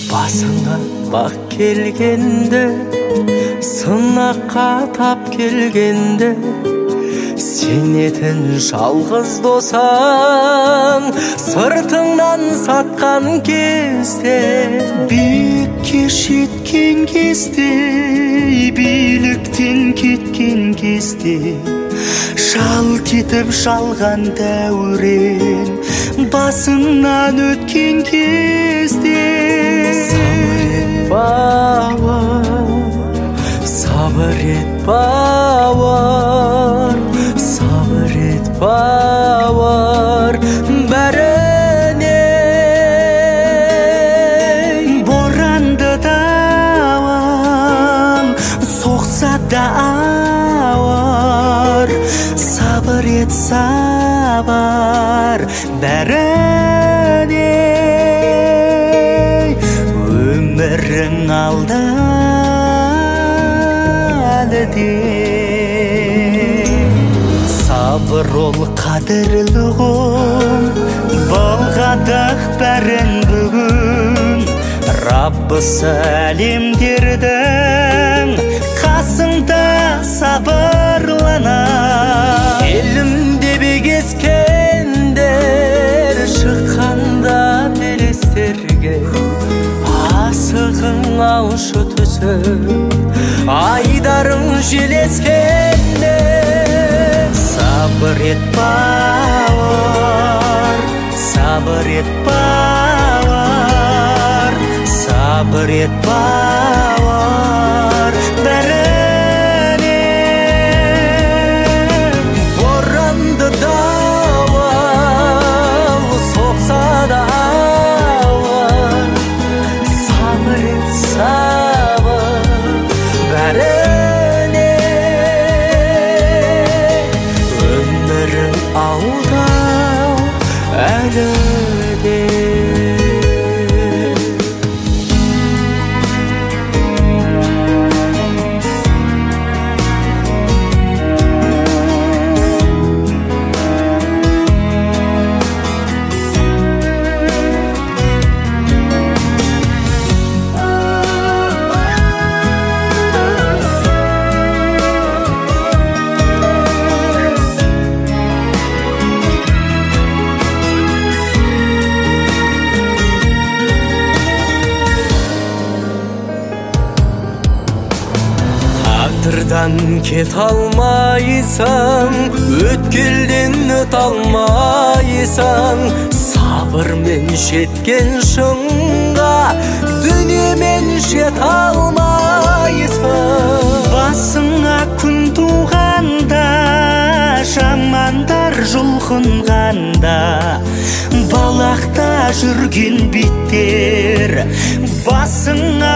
басыңа бақ келгенде, сынаққа тап келгенде, сенетін жалғыз досаң сыртыңнан сатқан кезде, биікке жеткен кезде, биліктен кеткен кезде, жалт етіп жалған дәурен басыңнан өткен кезде, сабыр ет бауыр, сабыр ет бауыр, бәріне боранды дауыл соқса да ауыр, сабыр ет сабыр бәріне, өмірің алда сабыр ол қадірлі ғұм, былғадық бәрін бүгін, Раббысы әлемдердің қасында сабырлана. Елімде бегескендер шыққанда белестерге, асығың аушы түсіп, айдарың желескенде, сабыр ет бауыр, сабыр ет бауыр, сабыр ет бауыр, бәріне боранды дауыл соқса да ауыр, сабыр ет сабыр бәріне, өмірің алда әлі де. Тағдырдан кет алмайсың, өткелден өт алмайсың, сабырмен жеткен шыңға дүниемен жет алмайсың. Басыңа күн туғанда, жамандар жұлқынғанда, балақта жүрген биттер басыңа